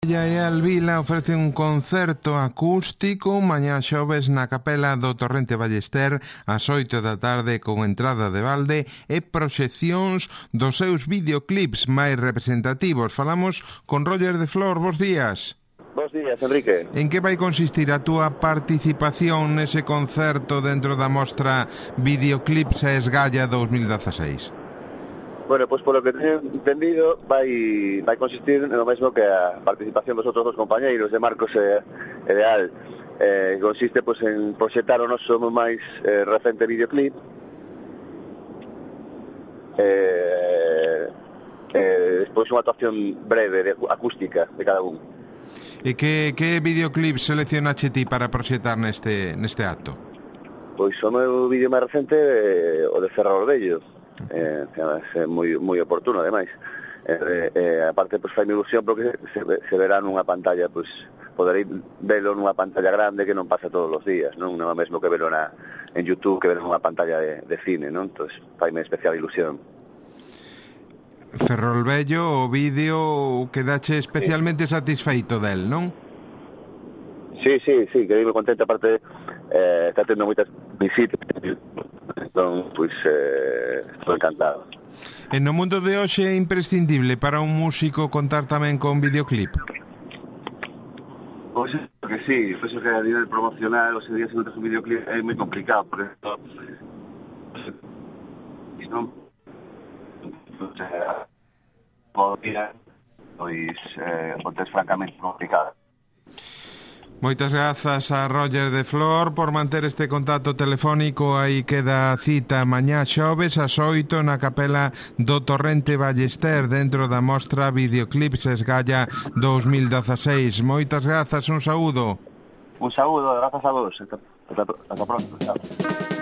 E Alvila ofrece un concerto acústico mañá xoves na capela do Torrente Ballester ás 8 da tarde con entrada de balde e proxeccións dos seus videoclips máis representativos. Falamos con Roger de Flor. Bos días. Bos días, Enrique. En que vai consistir a túa participación nese concerto dentro da mostra Videoclips a Esgalla 2016? Bueno, pois polo que teño entendido vai consistir no mesmo que a participación dos outros dos compañeiros de Marcos e Leal. Consiste pois en proxectar o noso máis recente videoclip despois unha actuación breve acústica de cada un. E que videoclip seleccionache ti para proxectar neste acto? Pois o meu vídeo máis recente o de Ferrol Bello. É moi oportuno, ademais. Aparte, pois, fai-me ilusión porque se verá nunha pantalla, pois, poderei velo nunha pantalla grande que non pasa todos os días, non é o mesmo que velo en YouTube, que velo nunha pantalla de cine, non? Entón, fai-me especial ilusión. Ferrol Bello, o vídeo quedache especialmente satisfeito del, non? Sí, quedei moi contento, aparte está tendo moitas visitas, entón, pois, estou encantado. E no mundo de hoxe é imprescindible para un músico contar tamén con videoclip? Pois que sí, penso que a nivel promocional, os días non tes un videoclip é moi complicado, porque non podía, pois, o tes francamente complicado. Moitas grazas a Roger de Flor por manter este contacto telefónico. Aí queda a cita mañá xoves ás 8 na capela do Torrente Ballester dentro da mostra Videoclips Esgalla 2016. Moitas grazas, un saúdo. Un saúdo, grazas a vos. Hasta pronto. Chao.